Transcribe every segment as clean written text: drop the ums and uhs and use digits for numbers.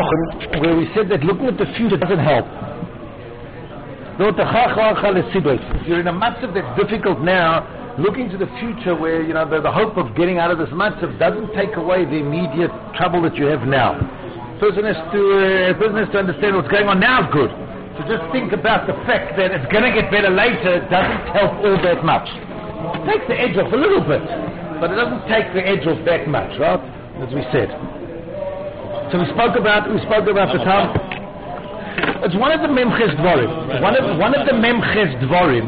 betochen, where we said that looking at the future doesn't help. If you're in a matzav that's difficult now, looking to the future where the hope of getting out of this matzav doesn't take away the immediate trouble that you have now. Person has to understand what's going on now is good. So just think about the fact that it's going to get better later doesn't help all that much. It takes the edge off a little bit, but it doesn't take the edge off that much, right? As we said. So we spoke about the time. It's one of the memches dvorim. One of the memches dvorim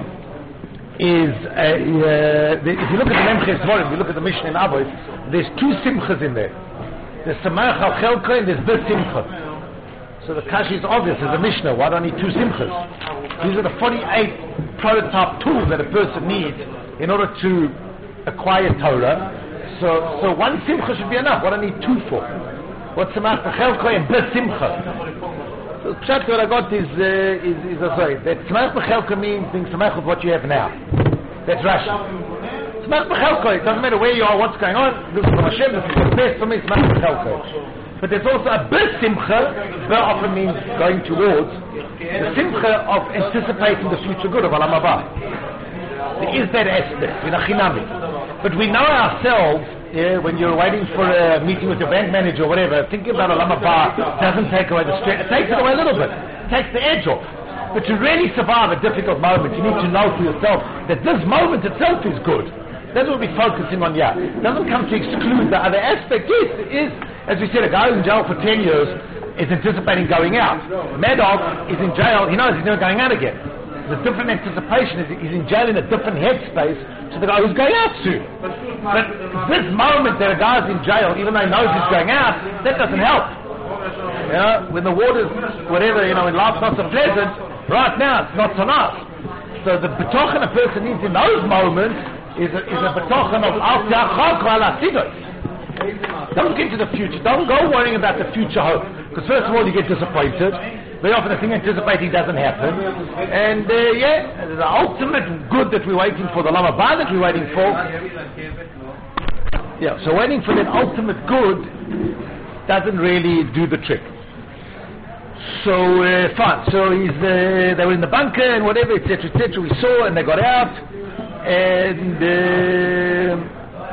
is if you look at the memches dvorim, you look at the Mishnah in Avos, there's two simchas in there. There's samach al chelko and there's bir simcha. So the kashi is obvious as a Mishnah. Why don't you need two simchas? These are the 48 prototype tools that a person needs in order to acquire Torah. So one simcha should be enough. What do I need two for? What's samach al chelko and bir simcha? So pshat what I got is sorry. That samach al chelko means being samach of what you have now. That's Rashi. Samach al chelko. It doesn't matter where you are, what's going on. This is from Hashem. This is the best for me. Samach al chelko. But there's also a bir simcha. Bir often means going towards the simcha of anticipating the future good of Olam Haba. There is that aspect in a chinami. But we know ourselves, when you're waiting for a meeting with your bank manager or whatever, thinking about Olam Haba doesn't take away the stress. It takes it away a little bit. It takes the edge off. But to really survive a difficult moment, you need to know for yourself that this moment itself is good. That's what we're focusing on here. It doesn't come to exclude the other aspect. Yes, it is. As we said, a guy who's in jail for 10 years is anticipating going out. Madog is in jail, he knows he's never going out again. There's a different anticipation. He's in jail in a different headspace to the guy who's going out soon. But this moment that a guy's in jail, even though he knows he's going out, that doesn't help. When the water's, whatever, when life's not so pleasant, right now it's not so nice. So the betochen a person needs in those moments is a betochen of al ta'achak al asidos. Don't get to the future. Don't go worrying about the future hope. Because first of all, you get disappointed. Very often the thing anticipating doesn't happen. And the ultimate good that we're waiting for, the Olam Haba that we're waiting for. So waiting for that ultimate good doesn't really do the trick. So fine. So they were in the bunker and whatever, etc., etc. We saw and they got out. And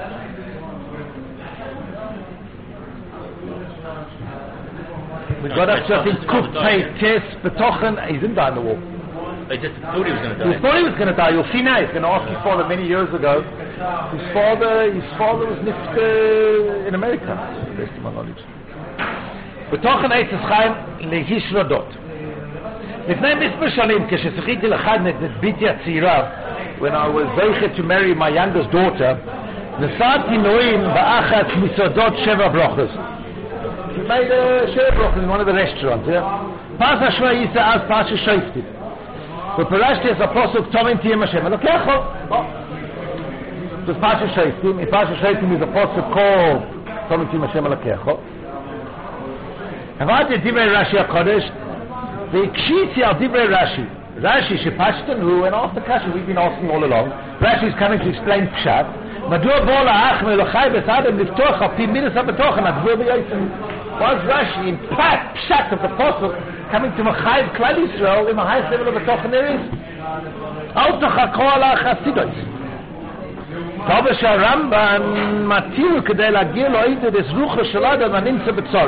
we got up to, I think, Kuf Pei Tes Betochen. He didn't die in the war. They just thought he was going to die. He thought he was going to die. You'll see now. He's going to ask his father many years ago. His father was nifter in America, to the best of my knowledge. Betochen Eitz Chaim Lehish Rodot. לפני מספר שנים, כשזכיתי לאחד בתי הצעירה, when I was zeichet to marry my youngest daughter, נסעתי נועים באחת מסעדות שבע ברוכות. He made a share brochus in one of the restaurants, Pas Hashma Yisa as Pas Shoftim. ופרשתי as הפוסוק תומן תהיה השם אלוקיך. So Pas Shoftim, in Pas Shoftim is a posuk called תומן תהיה השם אלוקיך. עברתי את דברי רש"י הקודש, והקשיתי על דברי רש"י. Rashi shepashtanu, and after Kasha we've been asking all along. Rashi is coming to explain Pshat. מדוע בוא לאחמר אלוהי בסדם לפתוח על פי מידס הבטוחן הגבול ביועצים. Was Rashi in Pshat of the Apostle coming to Machayev Klal Yisrael in the highest level of betochen there is? Al תחכו על החסידות. טוב שהרמב"ן מתיר כדי להגיע לאיתו דס רוחו של אדם הנמצא בצורה.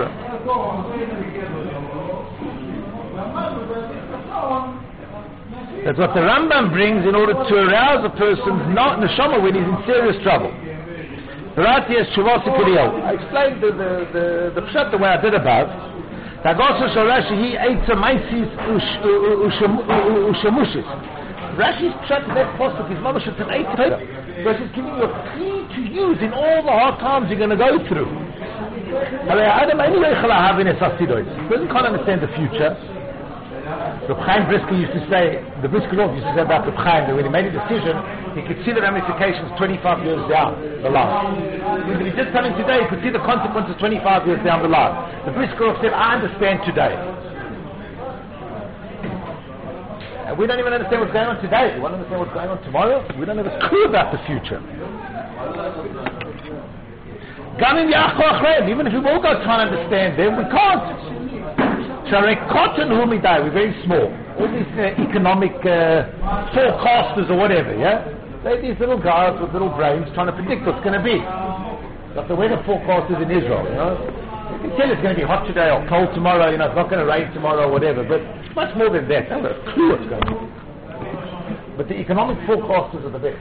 That's what the Rambam brings in order to arouse a person's neshama when he's in serious trouble. I explained the pshat the way I did above. He ate some maisis ushamushis. Rashi's pshat that posuk is mamash an eight Torah. Because he's giving you a key to use in all the hard times you're going to go through. Adam can't understand the future. Reb Chaim Brisker used to say, the Brisker Rav used to say about Reb Chaim, that when he made a decision, he could see the ramifications 25 years down the line. If he did something today, he could see the consequences 25 years down the line. The Brisker Rav said, I understand today. And we don't even understand what's going on today. We want to understand what's going on tomorrow. We don't have a clue about the future. Even if we all go try and understand them, we can't. Sharekot and Humidai, we're very small. All these economic forecasters or whatever, yeah? They're these little guys with little brains trying to predict what's going to be. Like the weather forecasters in Israel, you know? You can tell it's going to be hot today or cold tomorrow, you know, it's not going to rain tomorrow or whatever, but it's much more than that. They haven't got a clue what's going on. But the economic forecasters are the best.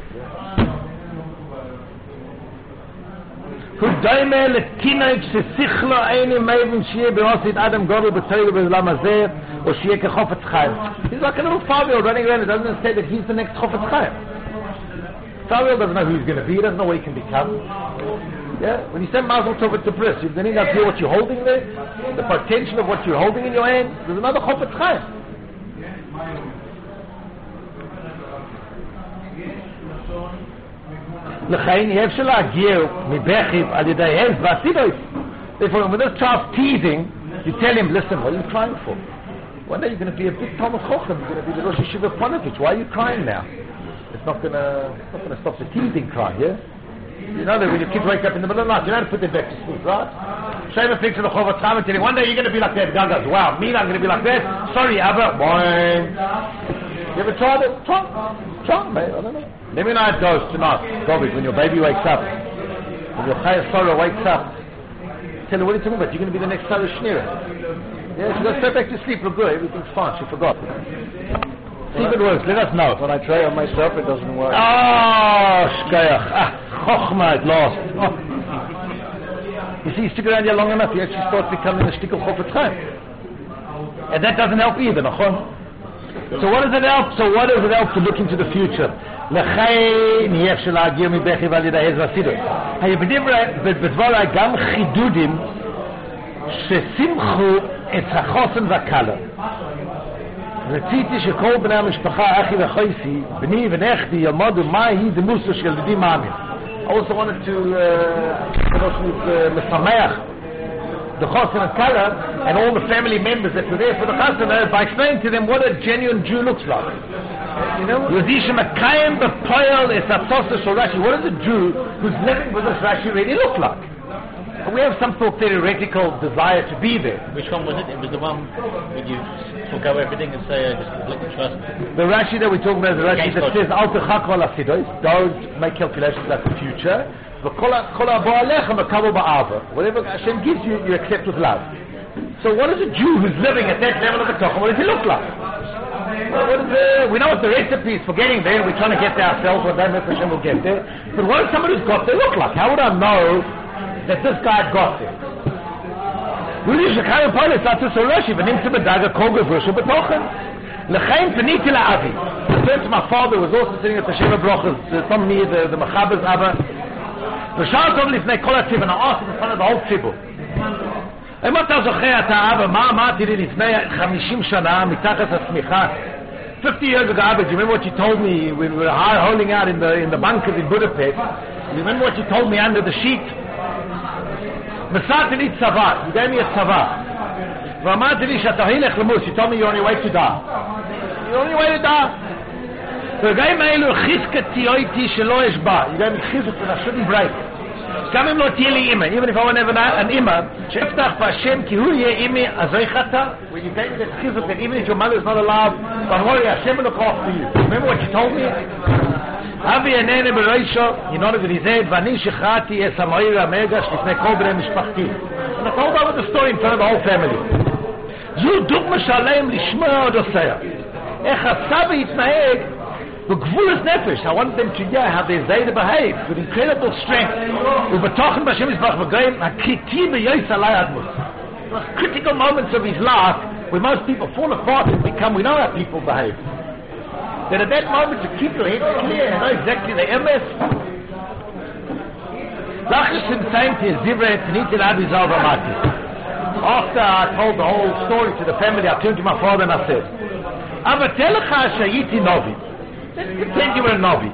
כדומה לתינוק ששכלו אינו מבין שיהיה בעושית אדם גודל בתוירו בעולם הזה או שיהיה כחופץ חיים. He's like a little 5-year-old running around. It doesn't say that he's the next Chofetz Chaim. 5-year-old doesn't know who he's going to be. He doesn't know what he can become. Yeah? When you say Mazel Tov to press, you don't even feel what you're holding there, the potential of what you're holding in your hand. There's another Chofetz Chaim. לכן יש להגיע מבכיו על ידי הם ועשידויס. Therefore, when this child's teasing, you tell him, listen, what are you crying for? One day you're going to be a big Talmud Chochem, you're going to be the Rosh Yeshiva of Ponevezh. Why are you crying now? It's not going to stop the teasing cry, yeah? You know that when your kids wake up in the middle of the night, you don't have to put them back to sleep, right? Show him a picture of the Chofetz Chaim and tell him, one day you're going to be like that. God goes, wow, me, I'm going to be like that? Sorry, Abba. Boing. You ever tried it? Try, mate, I don't know. Let me know how it goes tonight, David, when your baby wakes up, when your Chaya Sarah wakes up. Tell her, what are you talking about? You're going to be the next Sarah Shnira. Yeah, she goes straight back to sleep, look good, everything's fine, she forgot. See if it works, let us know. When I try on myself, it doesn't work. Shkayach. Chochma at last. You see, you stick around here long enough, you actually start becoming a shtickle Chofetz Chaim. And that doesn't help either, nachon? So what does it help? To look into the future? לכן יש להגיע מבכי ועל ידי עז ועשידו. בדברי גם חידודים ששימחו את החוסן והקלה. רציתי שכל בני המשפחה, אחי וחויסי, בני ונכדי, ילמדו מהי דמוסו של ילדים מאמין. I also wanted to משמח the Chosn and Kala and all the family members that were there for the Chosn by explaining to them what a genuine Jew looks like. You know, what is a Jew who's living with us Rashi really look like? We have some sort of theoretical desire to be there. Which one was it? It was the one where you forgo everything and say, just completely trust. The Rashi that we're talking about is the Rashi that says, Al techakol asidos, don't make calculations about the future. Whatever Hashem gives you, you accept with love. So what is a Jew who's living at that level of the Tochum? What does he look like? We know what the recipe is for getting there. We're trying to get there ourselves. What that Hashem will get there. But what does somebody who's got there look like? How would I know that this guy got there? I turned to my father, who was also sitting at the Sheva Brochas, some near the Mechaber's Abba. ושאל טוב לפני כל הציבור, and I asked him in front of the whole ציבור. אם אתה זוכר, אתה אבא, מה אמרתי לי לפני 50 שנה מתחת הצמיחה? 50 years ago, Abba, do you remember what you told me when we were holding out in the bunkers in Budapest? Do you remember what you told me under the sheet? מסרתי לי צבא, you gave me a צבא. ואמרתי לי שאתה הולך למוס, you told me you're on your way to die. You're on your way to die. ורגעים האלו חיזקתי אותי שלא אשבע. You gave me חיזוק and I shouldn't break. גם אם לא תהיה לי אימא, even if I want to have an אימא, שאפתח בהשם כי הוא יהיה אימי, אז זו יחתה. When you gave me that חיזוק, that even if your mother is not alive, don't worry, Hashem will look after you. Remember what you told me? אבי אינני בראשו, he nodded with his head, ואני שחררתי את המאיר המרגש לפני כל בני משפחתי. And I told over the story in front of the whole family. זו דוגמה שלהם לשמוע עוד עושה. איך הסבא יתנהג בגבולת נפש. I want them to hear how their Zayda behaves with incredible strength. ובתוכן בשם יזבח בגיים, הקריטי ביועץ עלי אדמוס. Critical moments of his life where most people fall apart and become, we know how people behave. That at that moment to keep your head clear and know exactly the MS. Lachishim saying to his Zivra, Taniti Labi Zalvamati. After I told the whole story to the family, I turned to my father and I said, Avatelcha Shayiti Novi. Let's pretend you were a Novi.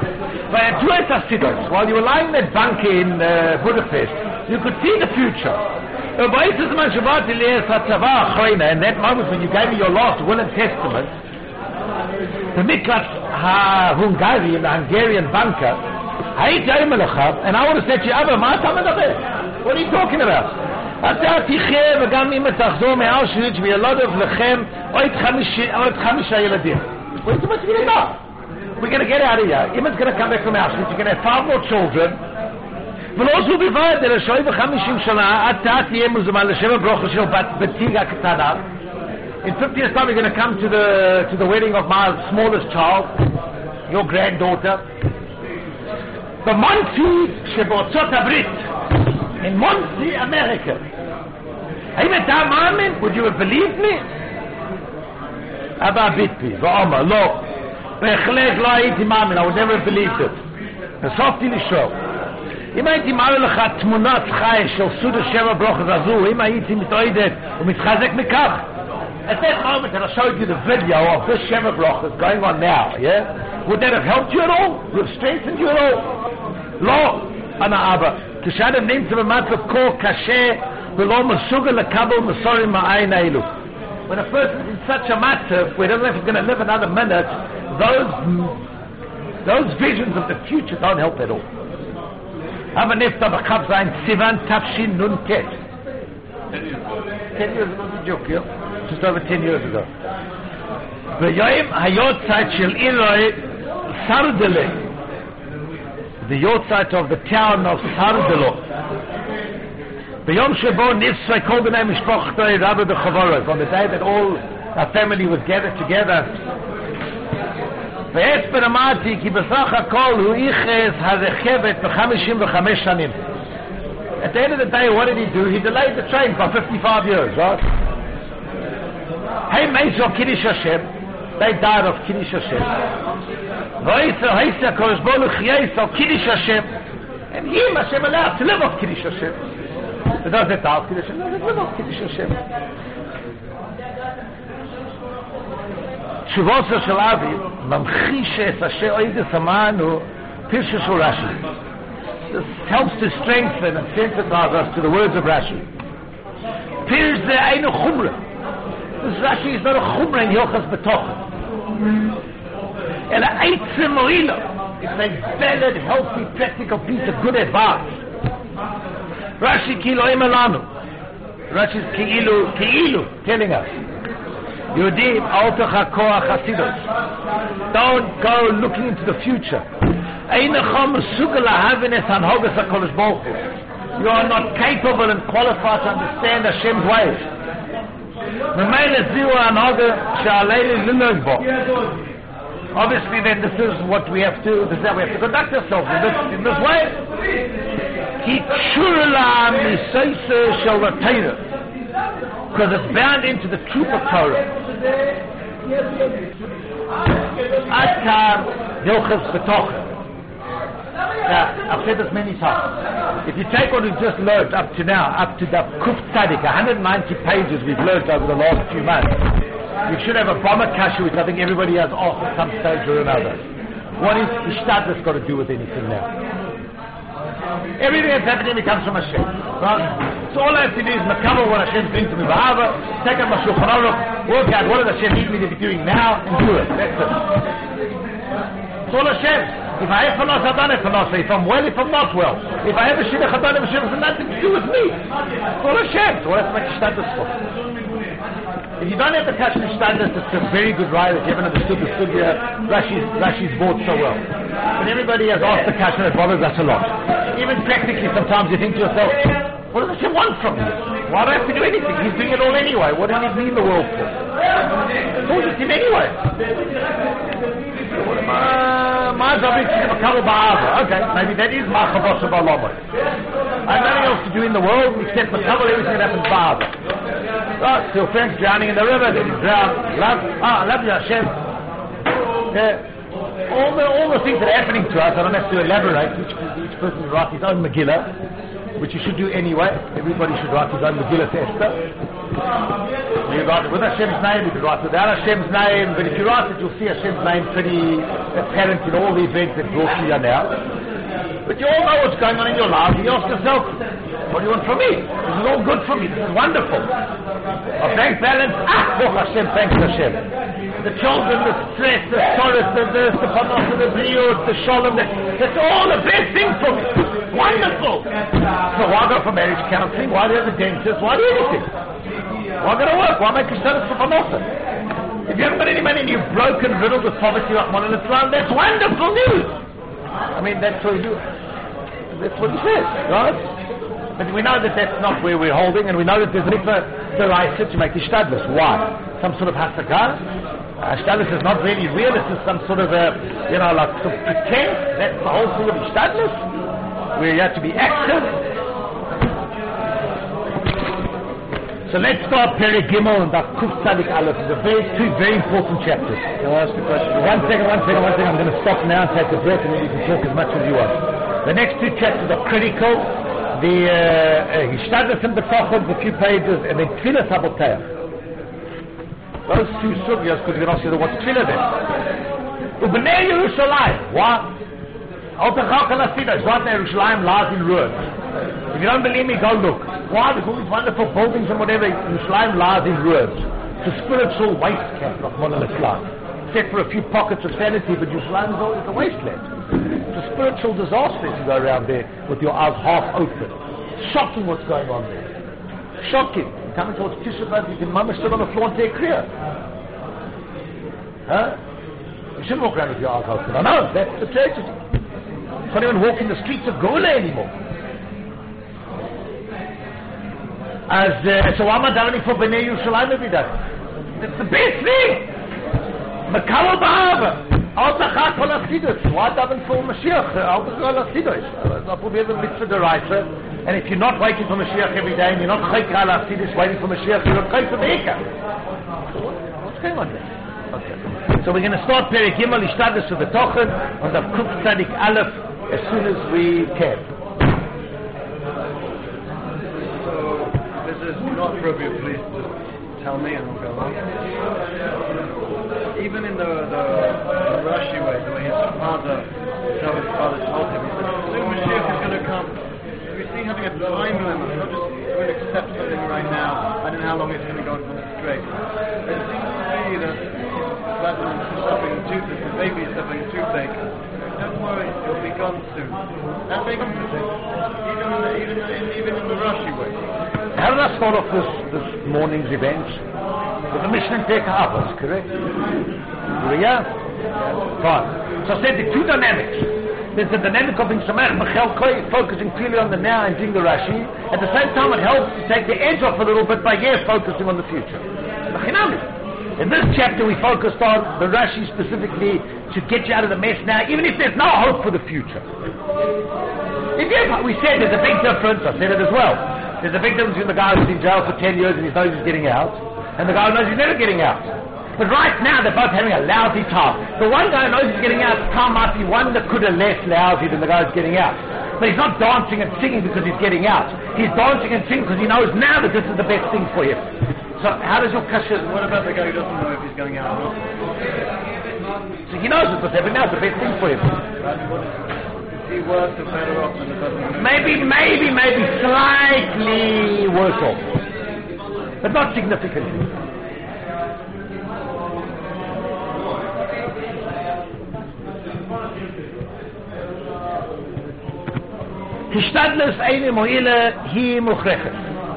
While you were lying in that bunker in Budapest, you could see the future. In that moment when you gave me your last will and testament, the Miklat Hungary in the Hungarian bunker, and I would have said to you, Abba, what are you talking about? אתה תחיה וגם אם תחזור מאושוויץ וילדות לכם עוד 5 ילדים. Wait till much you know. We're going to get out of here. Iman's going to come back from Auschwitz. You're going to have 5 more children. ולא בלבד, אלא שוהי 50 שנה, אתה תהיה מוזמן לשבע ברוכות של בתיק הקטנה. In 50 years time, you're going to come to the wedding of my smallest child, your granddaughter. במונסי שבארצות הברית, in Muncie, America. האם אתה מאמין? Would you have believed me? אבא ביטי, ואומר, לא. בהחלט לא הייתי מאמין, I would never have believed it. נסופתי לשאול. אם הייתי מראה לך תמונת חי של סעודת שבע ברוכות הזו, אם הייתי מתעודד ומתחזק מכך, at that moment that I showed you the video of this Sheva Brachas going on now, yeah? Would that have helped you at all? Would have strengthened you at all? לא, אנא אבא. כשאדם נמצא במצב כה קשה ולא מסוגל לקבל מסורים מהעין האלו. When a person is in such a matzav where he doesn't know if he's going to live another minute, those visions of the future don't help at all. Aber nefta b'chav zayin Sivan Tafshin Nun Tet. 10 years ago, the joke, yeah? Just over 10 years ago. V'yoyim hayotzait shel Iloi Sardele. The yotzait of the town of Sardelo. V'yom shebo nifsay kol b'nei mishpochtoi rabbi b'chavaros. On the day that all our family was gathered together. V'esper amati ki b'sach hakol hu iches harechevet b'55 shanim. At the end of the day, what did he do? He delayed the train for 55 years, right? Hey, mates of Kiddush Hashem, they died of Kiddush Hashem. V'oitzer heisa korresbolu chiyes of Kiddush Hashem. And him Hashem allowed to live off Kiddush Hashem. It doesn't die of Kiddush Hashem, it doesn't live off Kiddush Hashem. Tshuvosah shel Avi, mamchish es asher oides amanu, Pirshus Rashi. This helps to strengthen and sensitize us to the words of Rashi. Pirs the Einu Chumra. This Rashi is not a Chumra in Hilchas B'tochen. And a Eitzim Moila. It's a valid, healthy, practical piece of good advice. Rashi Kilo Emelanu. Rashi is Ki'ilu, telling us. Yudim Altocha Koach Hasidus. Don't go looking into the future. You are not capable and qualified to understand Hashem's ways. Obviously, then this is what we have to. This is how we have to conduct ourselves in this way. Because it's bound into the truth of Torah. Now, I've said this many times. If you take what we've just learned up to now, up to the Kuf Tzadik, 190 pages we've learned over the last few months, we should have a bomber kasha, which I think everybody has asked at some stage or another. What is the Ishtadlus got to do with anything now? Everything that's happening comes from Hashem. Right? So all I have to do is makabel what Hashem's doing to me, take up my Shulchan Aruch, work out what does Hashem need me to be doing now, and do it. That's it. It's all Hashem. If I have fanos, I don't have fanos. If I'm well, if I'm not well. If I have a shidduch, I don't have a shidduch. It's nothing to do with me. It's all Hashem. So what has to make Ishtadlus for? If you don't have the kasha Ishtadlus, it's a very good ride that you haven't understood the sugya Rashi's bought so well. But everybody has asked the kasha that bothers us a lot. Even practically, sometimes you think to yourself, what does Hashem want from me? Why do I have to do anything? He's doing it all anyway. What does he need the world for? It's all just him anyway. My job is to have a couple of okay, maybe that is my chavos of Allah. I have nothing else to do in the world except for cover everything that happens ba'ava. Right, still friends drowning in the river, then you drown. Love you, Hashem. Yeah. All the things that are happening to us, I don't have to elaborate. Each person will write his own Megillah, which you should do anyway. Everybody should write his own Megillah to Esther. You write it with Hashem's name, you can write it without Hashem's name, but if you write it, you'll see Hashem's name pretty apparent in all the events that brought you here now. But you all know what's going on in your life. You ask yourself, what do you want from me? This is all good for me. This is wonderful. A bank balance, Baruch Hashem, thanks Hashem. the children, the stress, the sorrow, the panos, the briot, the shalom, that's all the best things for me. Wonderful. So why go for marriage counseling? Why do you have a dentist? Why do anything? Why go to work? Why make yourself for panos? If you haven't got any money and you're broken, riddled with poverty like one in Islam, that's wonderful news. I mean, that's what he says, right? But we know that that's not where we're holding, and we know that there's a deraisa to make ishtadlus. Why? Some sort of hasakah? Ishtadlus is not really real. This is some sort of a, like some pretense. That's the whole thing of ishtadlus, where you have to be active. So let's start Perek Gimel and Kuf Tzadik Aleph. It's two very important chapters. Can I ask a question? One second. I'm going to stop now and take a breath, and then you can talk as much as you want. The next two chapters are critical. The Hishtadlus and B'tachon, a few pages, and then Tfilas HaBotayach. Those two sugyas, because you can ask you what's Tfilah then. Ubnei Yerushalayim. What? Altachal Kalasidos. Right now Yerushalayim lies in ruins. If you don't believe me, go look. Why? There's all these wonderful buildings and whatever. Yerushalayim lies in ruins. It's a spiritual waste camp, like Mon al-Islam. Except for a few pockets of sanity, but Yerushalayim is always a wasteland. It's a spiritual disaster if you go around there with your eyes half open. Shocking what's going on there. Shocking. Coming towards Tisha B'Av, you can mama sit on the floor and take kriya. Huh? You shouldn't walk around with your eyes open. I know, that's the tragedy. You can't even walk in the streets of Gola anymore. So why am I davening for Bnei Yerushalayim every day? That's the best thing. Makal Ba'ava. Altachak Kol HaChidus. Why daven for Mashiach? Altachak Kol HaChidus. I'll probably have a mitzvah deraisa. And if you're not waiting for Mashiach every day, and you're not Chayk Al HaChidus waiting for Mashiach, you're not Chayk for Me'eka. What's going on there? Okay. So we're going to start Perek Gimel Ishtadlus B'tachon on the Kuf Tzadik Aleph as soon as we can. This is not appropriate, please just tell me and I'll go on. Even in the Rashi way, the way his father told him, he said, soon Mashiach is going to come. We see having a time limit, not just going to accept something right now. I don't know how long it's going to go on straight. It seems to me that rather than suffering toothless, the baby is suffering toothache. Don't worry, it'll be gone soon. That makes sense. Even in the Rashi way. How did I start off this morning's event? With the Mishnah in Perek Avos, correct? Yeah? Fine. So I said the two dynamics. There's the dynamic of being Samach B'chel Koi, focusing clearly on the now and doing the Rashi. At the same time, it helps to take the edge off a little bit by focusing on the future. In this chapter, we focused on the Rashi specifically to get you out of the mess now, even if there's no hope for the future. We said there's a big difference. I said it as well. There's a big difference between the guy who's in jail for 10 years and he knows he's getting out, and the guy who knows he's never getting out. But right now, they're both having a lousy time. The one guy who knows he's getting out, time might be one that could have less lousy than the guy who's getting out. But he's not dancing and singing because he's getting out. He's dancing and singing because he knows now that this is the best thing for him. So how does your kasha... What about the guy who doesn't know if he's going out or not? So he knows what's happening now, it's the best thing for him. Is he worse or better off than the person who knows? Maybe slightly worse off. But not significantly. Hishtadlus eine moile hi muchrechet.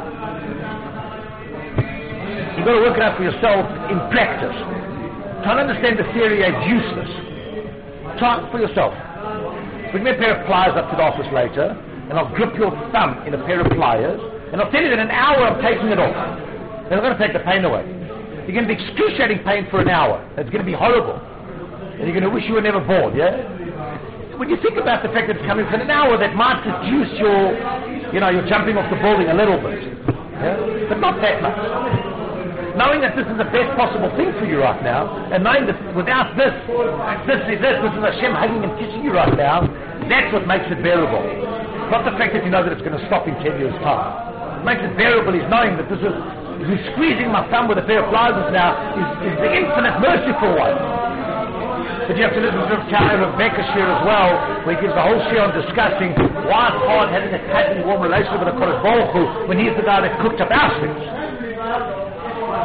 You've got to work it out for yourself in practice. Trying to understand the theory is useless. Try it for yourself. Bring me a pair of pliers up to the office later, and I'll grip your thumb in a pair of pliers, and I'll tell you that in an hour I'm taking it off. They're not going to take the pain away. You're going to be excruciating pain for an hour. It's going to be horrible. And you're going to wish you were never born, yeah? When you think about the fact that it's coming for an hour, that might reduce your jumping off the building a little bit. Yeah? But not that much. Knowing that this is the best possible thing for you right now, and knowing that without this is Hashem hugging and kissing you right now, that's what makes it bearable. Not the fact that you know that it's going to stop in 10 years' time. What makes it bearable is knowing that this is squeezing my thumb with a pair of pliers now is the infinite merciful one. But you have to listen to Rebecca share as well, where he gives the whole share on discussing why it's hard having a tight and warm relationship with a Kodesh Baruch Hu when he's the guy that cooked up Auschwitz.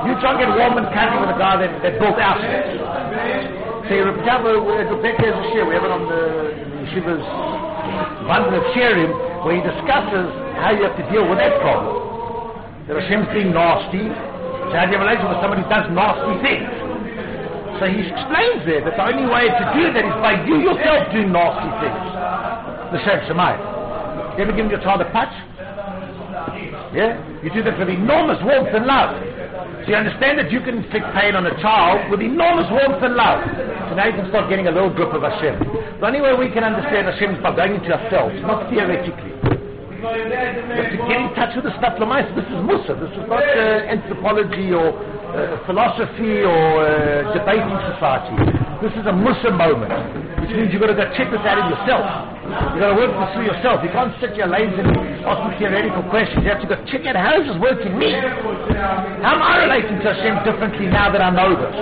You try and get warm and cuddly with a guy that built Auschwitz. So you Rebecca has a share, we have it on the Yeshiva's bundle of sharing, where he discusses how you have to deal with that problem. That Hashem's being nasty, so how do you have a relationship with somebody who does nasty things? So he explains there that the only way to do that is by you yourself doing nasty things. The Shem Shemayim. You ever given your child a touch? Yeah? You do that with enormous warmth and love. So you understand that you can inflict pain on a child with enormous warmth and love. So now you can start getting a little grip of Hashem. The only way we can understand Hashem is by going into ourselves, not theoretically. But to get in touch with the stuff Lamais, this is Musa. This is not anthropology or philosophy or debating society. This is a Musa moment, which means you've got to go check this out in yourself. You've got to work this through yourself. You can't sit here lazily asking theoretical questions. You have to go check out how does this work in me? How am I relating to Hashem differently now that I know this?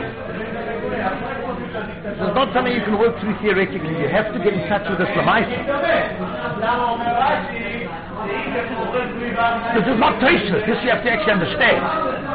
This is not something you can work through theoretically. You have to get in touch with this Lamais. This is not tasteless. This you have to actually understand.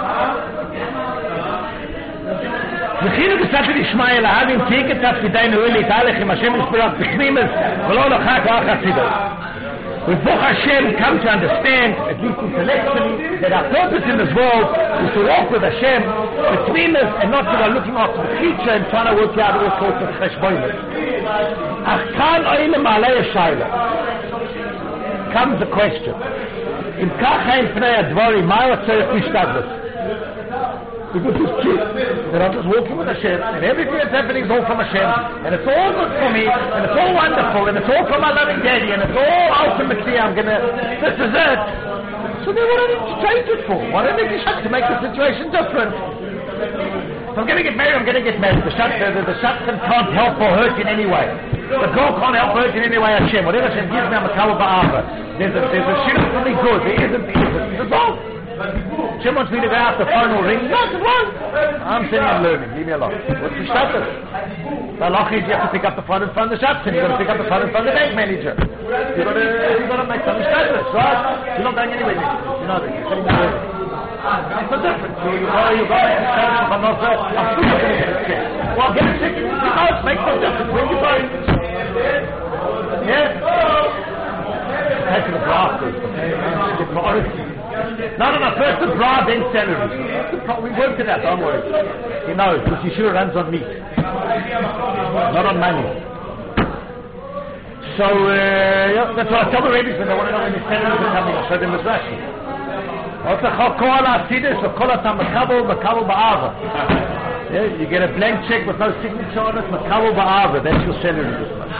זכינו בספר ישמעאל להבין תיק את תפקידנו להתהלך עם השם יסברך בפנימס ולא לחק ואח הצידו. With Baruch Hashem come to understand, at least intellectually, that our purpose in this world is to walk with Hashem between us and not to go looking after the future and trying to work out all sorts of cheshbonos. Ach kan oile ma'alei shayla. Comes the question. In kachain pnei advari, ma'ala tzorech nishtadlus. Because it's true that I'm just walking with Hashem and everything that's happening is all from Hashem and it's all good for me and it's all wonderful and it's all from my loving daddy and it's all ultimately this is it. So then what do I need to change it for? Why don't I need to make the situation different? If I'm going to get married, I'm going to get married. The shadchan can't help or hurt in any way. The girl can't help or hurt in any way. Hashem, whatever Hashem gives me, I'm a kavod ba'ava. There's a shidduch for me good. There isn't. It's all. Hashem wants me to go out, the phone will ring. No, it won't. I'm sitting and learning. Leave me alone. What's the shadchan? The halach is you have to pick up the phone and phone the shadchan. You've got to pick up the phone and phone the bank manager. You've got to make something shadchan, right? You're not going anywhere. You know that. You're sitting there learning. It's no different. You go make a shadchan, but not so. I'm still not going to get a check. Well, get a check in the house. Make no difference. Where you going? Yeah? Taking the draft is get priority. No, first the bribe, then salary. We worked it out, don't worry. He knows, because Yeshua runs on meat. Not on money. So, that's why I tell the rabbis when they want to know when the salaries are coming, I show them as Rashi. Yeah, you get a blank check with no signature on it, Makabel Ba'ava, that's your salary.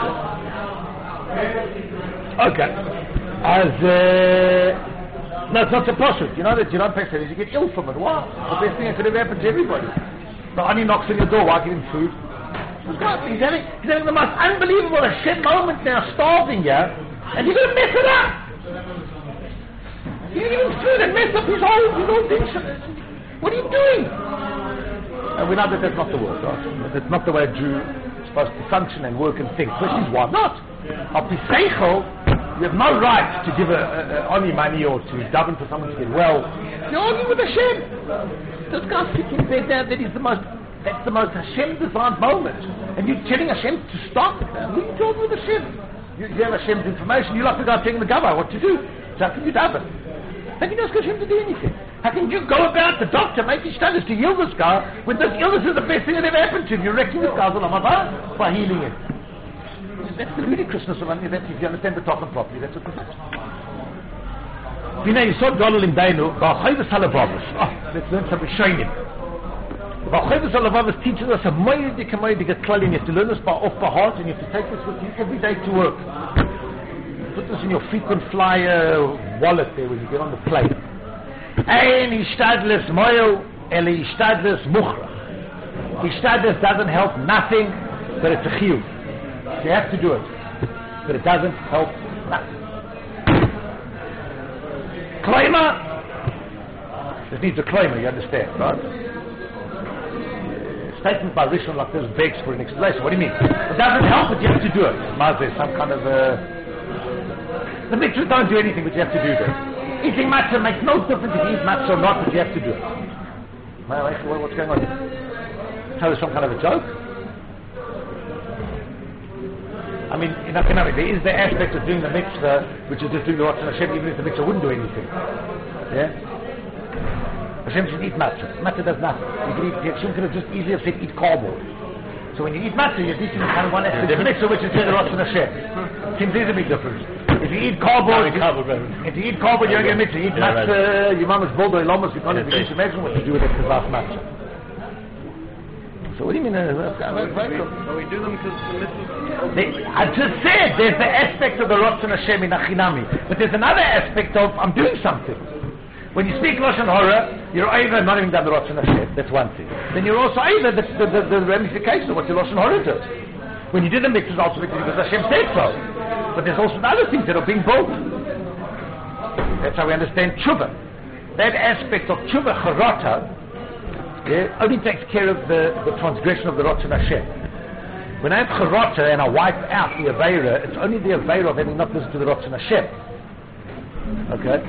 Okay. No, it's not so possible. You know that you don't pay salaries, you get ill from it. Why? The best thing that could ever happen to everybody. The honey knocks on your door, why give him food? He's having the most unbelievable Hashem moment now, starving you, and you're going to mess it up. You're giving him food and mess up his whole thing. What are you doing? And we know that that's not the work, right? That's not the way a Jew is supposed to function and work and think. Question is, why not? Al Piseichel, you have no right to give any money or to daven for someone to get well. You're arguing with Hashem. This guy's sitting there that is that's the most Hashem designed moment. And you're telling Hashem to stop? Who are you talking with Hashem? You have Hashem's information, you like the guy telling the governor what to do. So how can you daven? How can you ask Hashem to do anything? How can you go about the doctor making studies to heal this guy when this illness is the best thing that ever happened to him? You're wrecking this guy's life by healing him. That's the ludicrousness of that. If you understand the Torah properly, that's what it is. Let's learn some Rishonim. Ba'chovis Halavavos teaches us a moedik klal. You have to learn this off by heart, and you have to take this with you every day to work. Put this in your frequent flyer wallet there when you get on the plane. Ein ishtadles moel, ele ishtadles muchrach. Ishtadles doesn't help nothing, but it's a chiyuv. You have to do it, but it doesn't help nothing. Claimer, this needs a claimer, you understand, right? Statement by Rishon like this begs for an explanation. What do you mean? It doesn't help, but you have to do it. There's some kind of the mitzvahs don't do anything, but you have to do this. Eating matzah makes no difference if you eat matzah or not, but you have to do it. What's going on here? Tell us some kind of a joke? I mean, there is the aspect of doing the mitzvah, which is just doing the Ratzon Hashem, even if the mitzvah wouldn't do anything. Yeah? Hashem should eat matzah. Matzah does nothing. Hashem could have just easily have said eat cardboard. So when you eat matzah, you're eating kind of one aspect of the mitzvah, which is the Ratzon Hashem. Seems there's a big difference. If you eat cardboard, you don't get a mitzvah. You eat matzah, your mama's boulder, lomas, you can't even imagine what to do with it because of matzah. So what do you mean? So we do them because the mitzvah. I just said there's the aspect of the Ratzon Hashem in Achinami, but there's another aspect of I'm doing something. When you speak Lashon Hara, you're either not even done the Ratzon Hashem. That's one thing. Then you're also either the ramification of what your Lashon Hara does. When you did the mitzvah, also because Hashem said so. But there's also the other things that are being built. That's how we understand tshuva. That aspect of tshuva charata only takes care of the transgression of the Ratzon Hashem. When I have charata and I wipe out the Aveira, it's only the Aveira of having not listened to the Ratzon Hashem. Okay?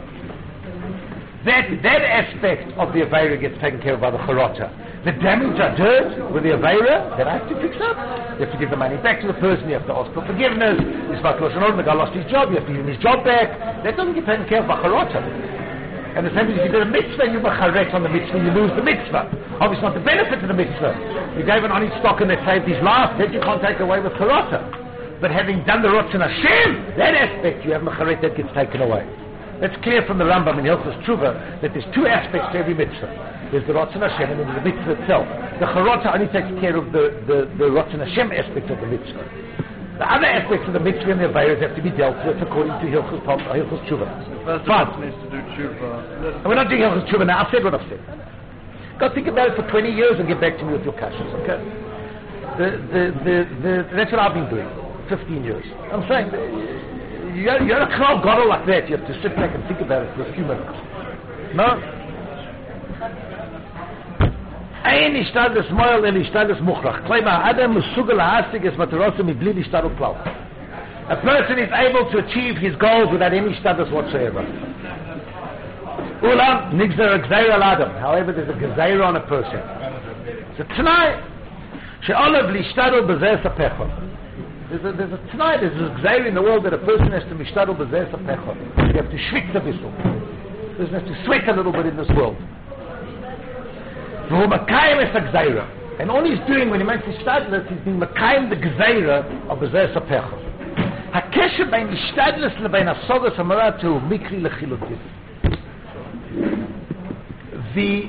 That aspect of the Aveira gets taken care of by the charata. The damage I did with the Aveira, that I have to fix up. You have to give the money back to the person, you have to ask for forgiveness. You spoke to the guy lost his job, you have to give him his job back. That doesn't get taken care of by charata. And the same thing, if you did a mitzvah and you were correct on the mitzvah, you lose the mitzvah. Obviously not the benefit of the mitzvah. You gave an honest stock and that saved his life, that you can't take away with charata. But having done the Ratzon Hashem, that aspect you have mecharet, that gets taken away. That's clear from the Rambam in Hilchos Tshuva that there's two aspects to every mitzvah. There's the Ratzon Hashem and then there's the mitzvah itself. The charata only takes care of the Ratzon Hashem aspect of the mitzvah. The other aspects of the mitzvah and the avayros have to be dealt with according to Hilchos Tshuva. First of all, needs to do tshuva. And we're not doing Hilchos Tshuva now. I've said what I've said. Go think about it for 20 years and get back to me with your kashas, okay? That's what I've been doing, 15 years. I'm saying, you're a crowd gadol like that. You have to sit back and think about it for a few minutes. No? Ein ishtadlus moel el ishtadlus muchrach. Klema adam musugel hasig es matarosum ibli ishtadlus klau. A person is able to achieve his goals without any ishtadlus whatsoever. Ulam nigzer gzeir al adam. However, there's a gzeir on a person. So tonight, she'olav lishtadl bezer sapecha. There's a tonight, there's a gzeir in the world that a person has to mishtadl bezer sapecha. You have to schwitz a bissel. A person has to sweat a little bit in this world. And all he's doing when he makes his shtadlus, he's being makayim the gzeira of bezer sapecha. Hakesher bein ishtadlus lebein asogas hamaratu mikri lechilutis. The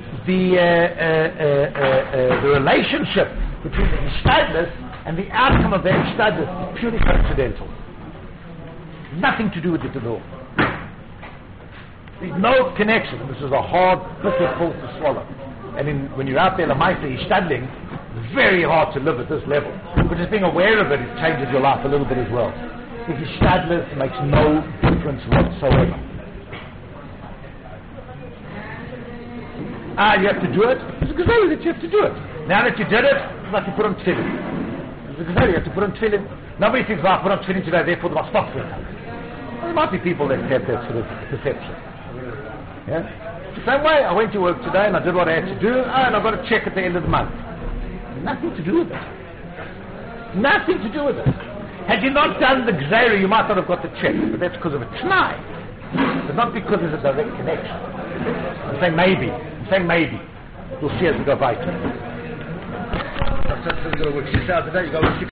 relationship between the ishtadlus and the outcome of that ishtadlus is purely coincidental. Nothing to do with it at all. There's no connection. This is a hard, bitter pill to swallow. And when you're out there, the Maisa ishtadling, it's very hard to live at this level. But just being aware of it, it changes your life a little bit as well. If you're ishtadless, it makes no difference whatsoever. You have to do it. It's a gazelle that you have to do it. Now that you did it, it's like you put on tefillin. It's a gazelle, you have to put on tefillin. Nobody thinks, well, I put on tefillin today, therefore there must stop for it. There might be people that have that sort of perception. Yeah? The same way, I went to work today and I did what I had to do, and I've got a check at the end of the month. Nothing to do with it. Nothing to do with it. Had you not done the gzeira, you might not have got the check, but that's because of a t'nai. But not because there's a direct connection. I'm saying maybe. We'll see as we go by.